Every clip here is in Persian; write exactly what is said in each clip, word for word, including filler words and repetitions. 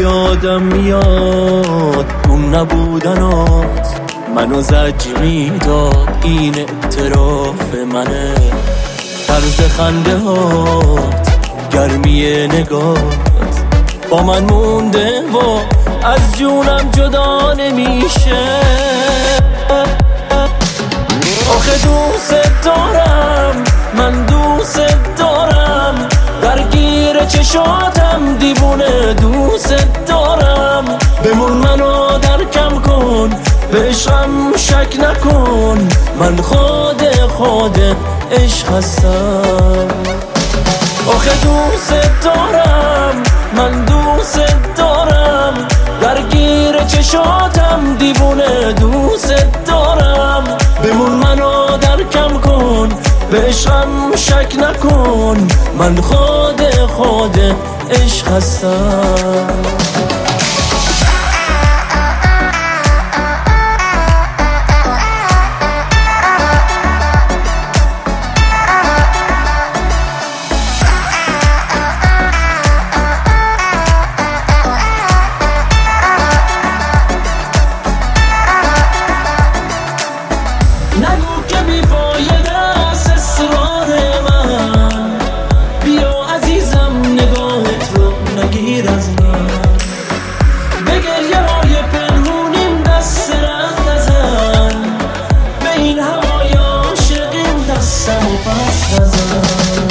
یادم میاد اون نبودنات منو زجر میداد، این اعتراف منه. طرز خنده هات، گرمی نگات با من مونده و از جونم جدا نمیشه. آخه دوست دارم، من دوست دارم، درگیر چشاتم دیوونه دوست دارم. بمون منو درکم کن، به عشقم شک نکن، من خود خود عشق هستم. آخه دوست دارم، من دوست دارم، درگیر چشاتم دیوونه دوست دارم. بمون منو درکم کن، به عشقم شک نکن، من خود خود عشق هستم. نگو که بی‌فایده است اصرار من، بیا عزیزم نگاهت رو نگیر از من. به گریه های پنهونیم دست رد نزن، به این هوای عاشقیم دستم و پس نزن.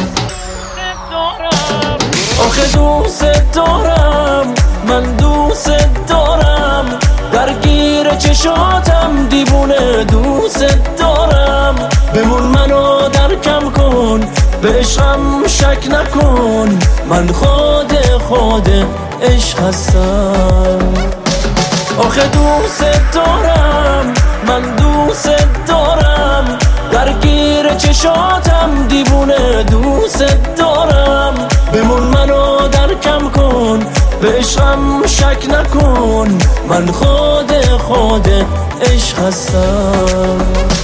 آخه دوست دارم، من دوست دارم، درگیر چشاتم دیوونه دوست دارم. بمون منو درکم کن، به عشقم شک نکن، من خود خود عشق هستم. آخه دوست دارم، من دوست دارم، درگیر چشاتم دیوونه دوست دارم. بمون منو درکم کن، به عشقم شک نکن، من خود خود عشق هستم.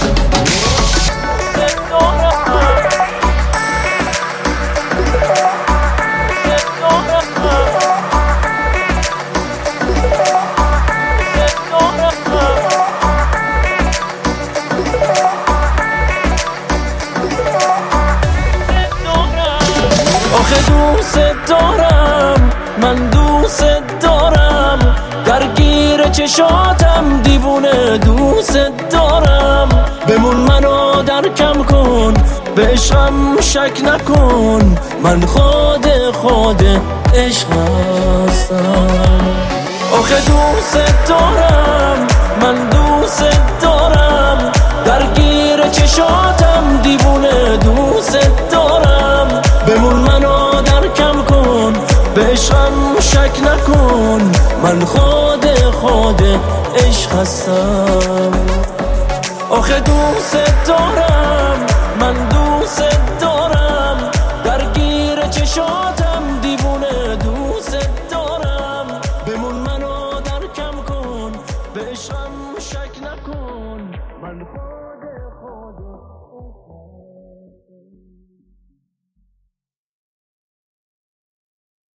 آخه دوست دارم، من دوست دارم، درگیر چشاتم دیوونه دوست دارم. بمون منو درکم کن، به عشقم شک نکن، من خود خود عشق هستم. آخه دوست دارم، من دوست دارم، درگیر چشاتم دیوونه دوست دارم. بمون منو درکم کن، به عشقم شک نکن، من خود خود عشق هستم. آخه دوست دارم، من دوست دارم، درگیر چشات